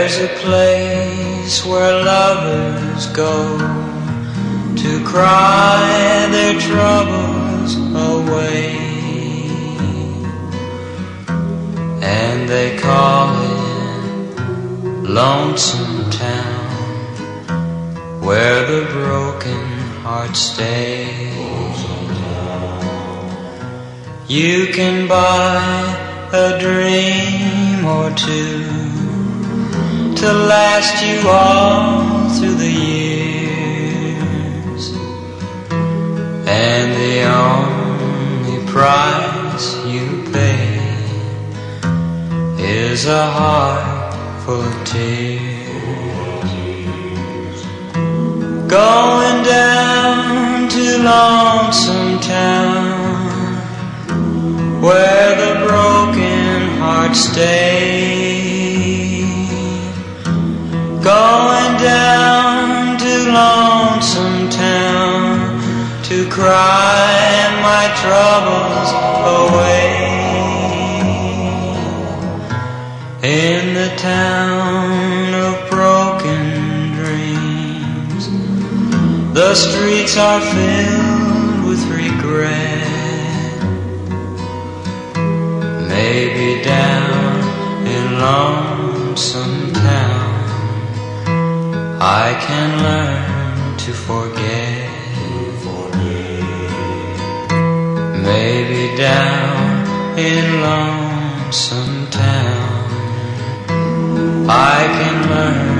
There's a place where lovers go to cry their troubles away, and they call it Lonesome Town, where the broken hearts stay. You can buy a dream or two to last you all through the years, and the only price you pay is a heart full of tears. Going down to Lonesome Town, where the broken hearts stay. Going down to Lonesome Town to cry my troubles away. In the town of broken dreams, the streets are filled with regret. Maybe down in Lonesome Town I can learn to forget. Maybe down in Lonesome Town I can learn